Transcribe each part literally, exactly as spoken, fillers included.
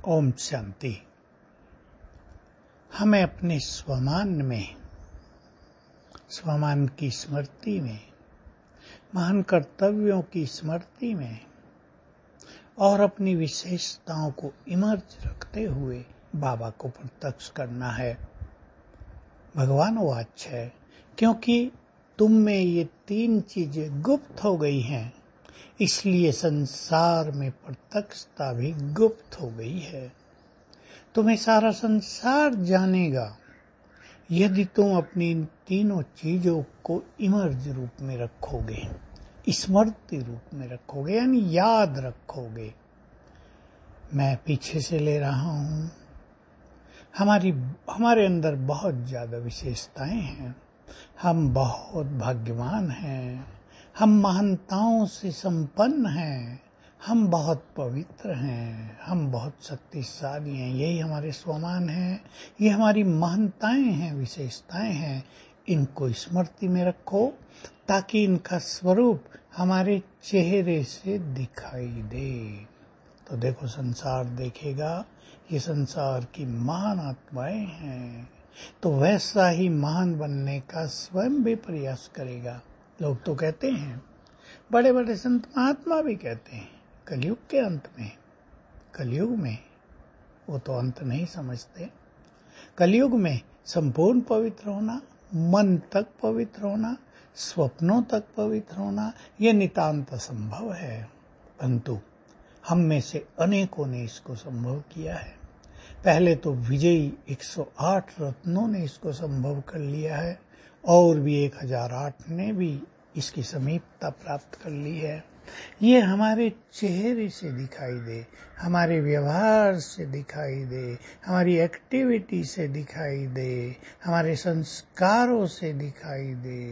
ओम शांति। हमें अपने स्वमान में, स्वमान की स्मृति में, महान कर्तव्यों की स्मृति में और अपनी विशेषताओं को इमर्ज रखते हुए बाबा को प्रत्यक्ष करना है। भगवान वाच है, क्योंकि तुम में ये तीन चीजें गुप्त हो गई हैं, इसलिए संसार में प्रत्यक्षता भी गुप्त हो गई है। तुम्हें सारा संसार जानेगा यदि तुम अपनी इन तीनों चीजों को इमर्ज रूप में रखोगे, स्मृति रूप में रखोगे, यानी याद रखोगे। मैं पीछे से ले रहा हूँ। हमारी हमारे अंदर बहुत ज्यादा विशेषताएं हैं। हम बहुत भाग्यवान हैं। हम महानताओं से संपन्न हैं। हम बहुत पवित्र हैं। हम बहुत शक्तिशाली हैं। यही हमारे स्वमान हैं। ये हमारी महानताएं हैं, विशेषताएं हैं। इनको स्मृति में रखो ताकि इनका स्वरूप हमारे चेहरे से दिखाई दे। तो देखो, संसार देखेगा ये संसार की महान आत्माएं हैं, तो वैसा ही महान बनने का स्वयं भी प्रयास करेगा। लोग तो कहते हैं, बड़े बड़े संत महात्मा भी कहते हैं, कलयुग के अंत में, कलयुग में वो तो अंत नहीं समझते। कलयुग में संपूर्ण पवित्र होना, मन तक पवित्र होना, स्वप्नों तक पवित्र होना, ये नितांत असंभव है। परंतु हम में से अनेकों ने इसको संभव किया है। पहले तो विजयी एक सौ आठ रत्नों ने इसको संभव कर लिया है, और भी एक हज़ार आठ ने भी इसकी समीपता प्राप्त कर ली है। ये हमारे चेहरे से दिखाई दे, हमारे व्यवहार से दिखाई दे, हमारी एक्टिविटी से दिखाई दे, हमारे संस्कारों से दिखाई दे,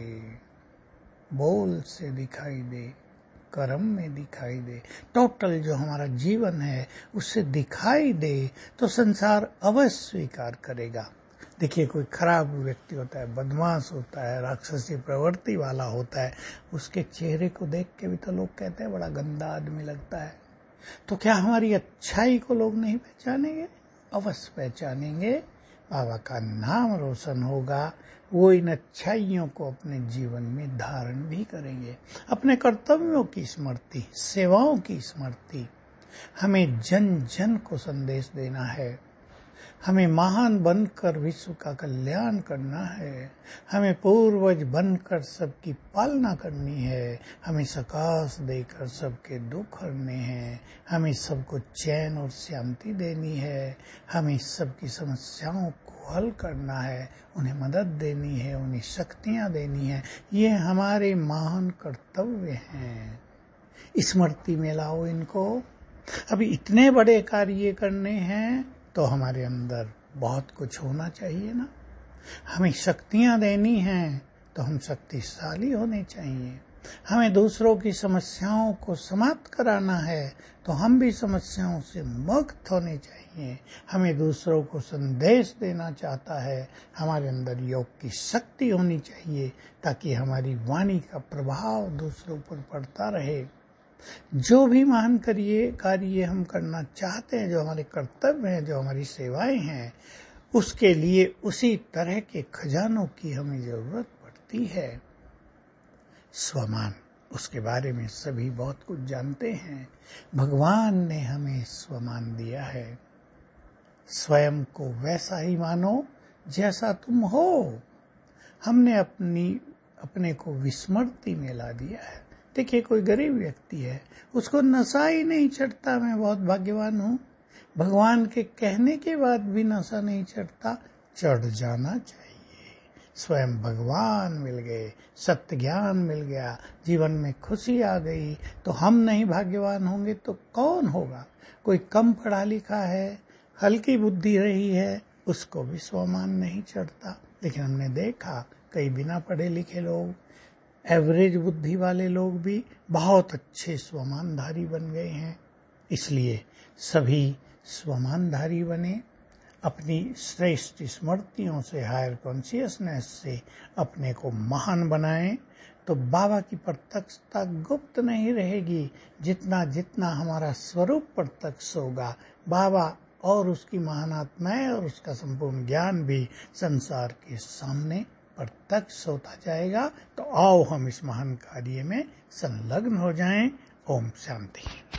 बोल से दिखाई दे, कर्म में दिखाई दे, टोटल जो हमारा जीवन है उससे दिखाई दे, तो संसार अवश्य स्वीकार करेगा। देखिए, कोई खराब व्यक्ति होता है, बदमाश होता है, राक्षसी प्रवृत्ति वाला होता है, उसके चेहरे को देख के भी तो लोग कहते हैं बड़ा गंदा आदमी लगता है। तो क्या हमारी अच्छाई को लोग नहीं पहचानेंगे? अवश्य पहचानेंगे। बाबा का नाम रोशन होगा, वो इन अच्छाइयों को अपने जीवन में धारण भी करेंगे। अपने कर्तव्यों की स्मृति, सेवाओं की स्मृति। हमें जन जन को संदेश देना है। हमें महान बनकर विश्व का कल्याण करना है। हमें पूर्वज बनकर सबकी पालना करनी है। हमें सकाश देकर सबके दुख हरने हैं। हमें सबको चैन और शांति देनी है। हमें सबकी समस्याओं को हल करना है, उन्हें मदद देनी है, उन्हें शक्तियां देनी है। ये हमारे महान कर्तव्य हैं। स्मृति में लाओ इनको। अभी इतने बड़े कार्य करने हैं तो हमारे अंदर बहुत कुछ होना चाहिए ना। हमें शक्तियां देनी हैं तो हम शक्तिशाली होने चाहिए। हमें दूसरों की समस्याओं को समाप्त कराना है तो हम भी समस्याओं से मुक्त होने चाहिए। हमें दूसरों को संदेश देना चाहता है, हमारे अंदर योग की शक्ति होनी चाहिए ताकि हमारी वाणी का प्रभाव दूसरों पर पड़ता रहे। जो भी महान करिए कार्य हम करना चाहते हैं, जो हमारे कर्तव्य हैं, जो हमारी सेवाएं हैं, उसके लिए उसी तरह के खजानों की हमें जरूरत पड़ती है। स्वमान, उसके बारे में सभी बहुत कुछ जानते हैं। भगवान ने हमें स्वमान दिया है। स्वयं को वैसा ही मानो जैसा तुम हो। हमने अपनी अपने को विस्मृति में ला दिया है। देखिए, कोई गरीब व्यक्ति है, उसको नशा ही नहीं चढ़ता, मैं बहुत भाग्यवान हूँ। भगवान के कहने के बाद भी नशा नहीं चढ़ता, चढ़ जाना चाहिए। स्वयं भगवान मिल गए, सत्य ज्ञान मिल गया, जीवन में खुशी आ गई, तो हम नहीं भाग्यवान होंगे तो कौन होगा? कोई कम पढ़ा लिखा है, हल्की बुद्धि रही है, उसको भी स्वमान नहीं चढ़ता। लेकिन हमने देखा कई बिना पढ़े लिखे लोग, एवरेज बुद्धि वाले लोग भी बहुत अच्छे स्वमानधारी बन गए हैं। इसलिए सभी स्वमानधारी बने, अपनी श्रेष्ठ स्मृतियों से, हायर कॉन्शियसनेस से अपने को महान बनाएं, तो बाबा की प्रत्यक्षता गुप्त नहीं रहेगी। जितना जितना हमारा स्वरूप प्रत्यक्ष होगा, बाबा और उसकी महान आत्माएं और उसका संपूर्ण ज्ञान भी संसार के सामने प्रत्यक्ष होता जाएगा। तो आओ हम इस महान कार्य में संलग्न हो जाएं। ओम शांति।